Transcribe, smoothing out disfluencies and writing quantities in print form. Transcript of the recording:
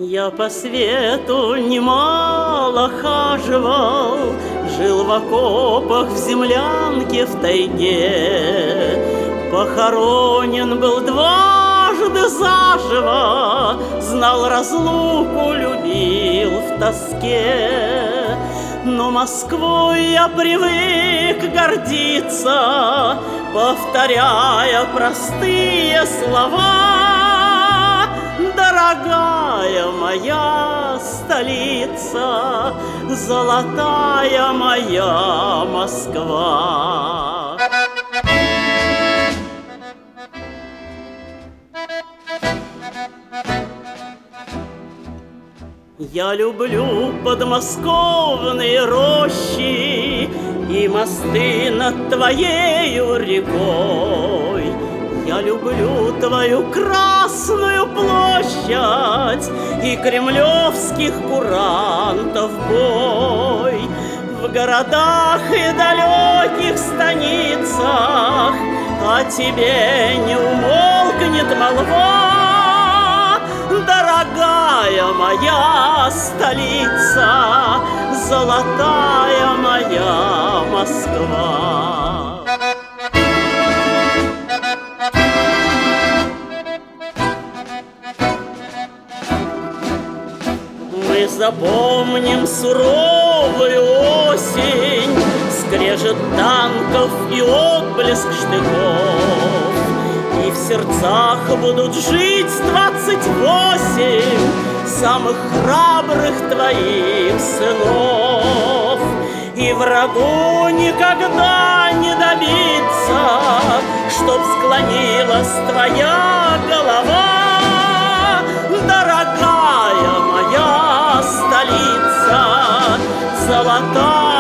Я по свету немало хаживал, жил в окопах, в землянке, в тайге. Похоронен был дважды заживо, знал разлуку, любил в тоске. Но Москвой я привык гордиться, повторяя простые слова. Дорогая моя столица, золотая моя Москва. Я люблю подмосковные рощи и мосты над твоею рекой. Я люблю твою Красную площадь и кремлевских курантов бой. В городах и далеких станицах о тебе не умолкнет молва. Дорогая моя столица, золотая моя Москва. Мы запомним суровую осень, скрежет танков и отблеск штыков. И в сердцах будут жить 28 самых храбрых твоих сынов. И врагу никогда не добиться, чтоб склонилась твоя голова. Дорогая моя столица, золотая